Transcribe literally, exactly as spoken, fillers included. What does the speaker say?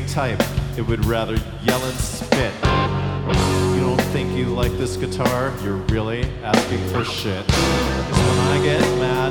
screaming type, it would rather yell and spit. You don't think you like this guitar? You're really asking for shit. 'Cause when I get mad,